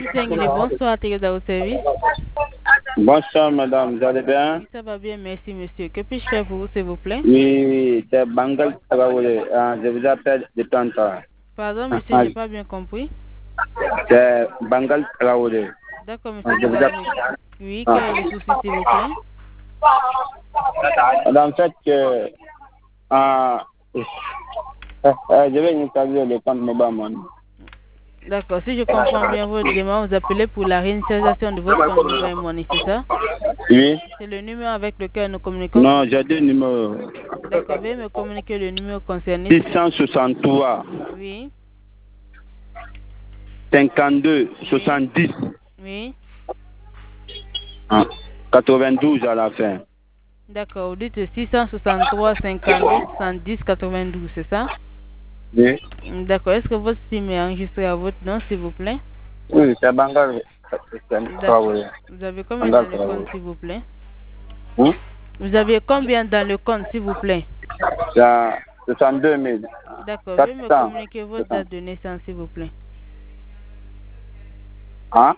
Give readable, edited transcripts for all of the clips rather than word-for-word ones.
Bonsoir, Thérèse à votre service. Bonsoir, madame, vous allez bien? Oui, ça va bien, merci, monsieur. Que puis-je faire pour vous, s'il vous plaît? Oui, c'est Bangal Traoré. Je vous appelle de Tanta. Pardon, monsieur, j'ai pas bien compris. C'est Bangal Traoré. D'accord, monsieur Traoré. Oui, quel est le souci, s'il vous plaît? En fait, je vais installer le compte Mobile Money. D'accord, si je comprends bien votre demande, vous appelez pour la réinitialisation de votre compte Mobile Money, c'est ça? Oui. C'est le numéro avec lequel nous communiquons. Non, j'ai deux numéros. D'accord, veuillez me communiquer le numéro concerné. 663. Oui. 52, 70. Oui. 92 à la fin. D'accord, vous dites 663 52 70 92, c'est ça? Oui. D'accord, est-ce que votre SIM est enregistré à votre nom, s'il vous plaît? Oui, c'est Bangal Traoré. Vous avez combien dans le compte, s'il vous plaît? Oui. Vous avez combien dans le compte, s'il vous plaît? C'est 62 000. D'accord, veuillez me communiquer votre date de naissance, s'il vous plaît. Hein?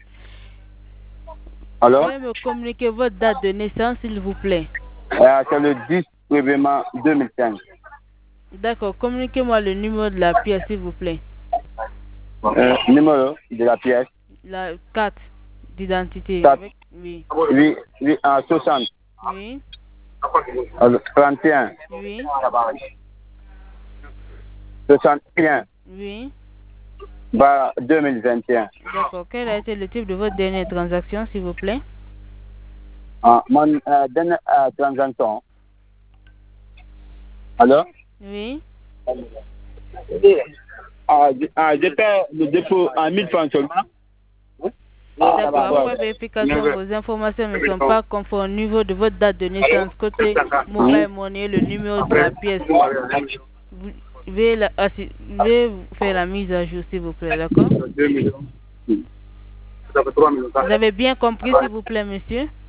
Alors? Veuillez me communiquer votre date de naissance, s'il vous plaît. C'est le 10 février 2005. D'accord, communiquez-moi le numéro de la pièce, s'il vous plaît. Numéro de la pièce? La carte d'identité. 4. Oui. Oui, 60. Oui. 31. Oui. 61. Oui. 2021. D'accord, quel a été le type de votre dernière transaction, s'il vous plaît? Mon dernière transaction. Alors? Oui. J'étais le dépôt à 1000 francs seulement. D'accord, après vérification, vos informations ne sont pas conformes au niveau de votre date de naissance, côté mobile money, le numéro de la pièce. Vous veuillez faire la mise à jour, s'il vous plaît, d'accord? Vous avez bien compris, s'il vous plaît, monsieur?